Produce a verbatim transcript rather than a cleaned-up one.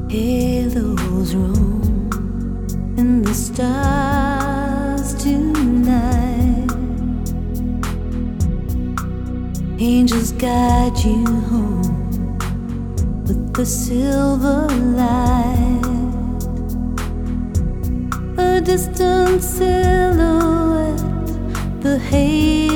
Halos roam in the stars tonight. Angels guide you home with the silver light. A distant silhouette, the haze